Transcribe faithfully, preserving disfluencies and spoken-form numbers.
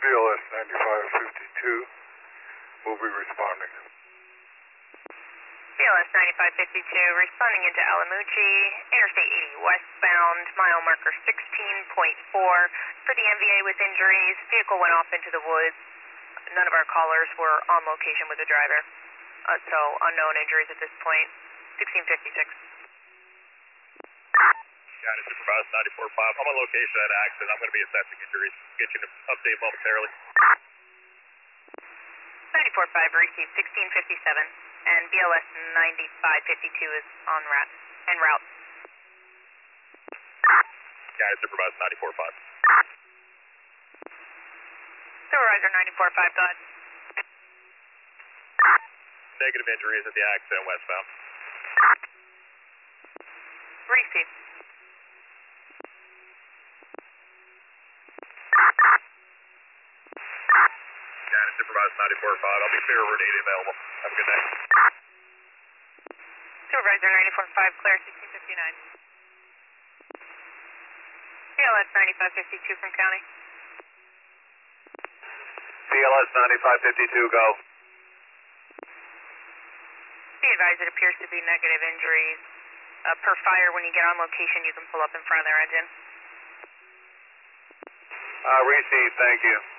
L S ninety-five fifty-two will be responding. B L S ninety-five fifty-two responding into Alamuchi, Interstate eighty westbound, mile marker sixteen point four. For the M V A with injuries, vehicle went off into the woods. None of our callers were on location with the driver, uh, so unknown injuries at this point. sixteen fifty-six. Got it, Supervisor ninety-four point five. I'm on location at accident. I'm going to be assessing injuries. Get you an update momentarily. ninety-four point five received sixteen fifty-seven, and B L S ninety-five fifty-two is on route. En route. Got it, Supervisor ninety-four point five. Supervisor ninety-four point five, go ahead. Negative injuries at the accident westbound. Received. Got it, Supervisor ninety-four point five. I'll be fair over data available. Have a good day. Supervisor ninety-four point five, clear sixteen fifty-nine. B L S ninety-five fifty-two from county. B L S ninety-five fifty-two, go. Be advised, it appears to be negative injuries. Uh, per fire, when you get on location, you can pull up in front of their engine. Uh, received, thank you.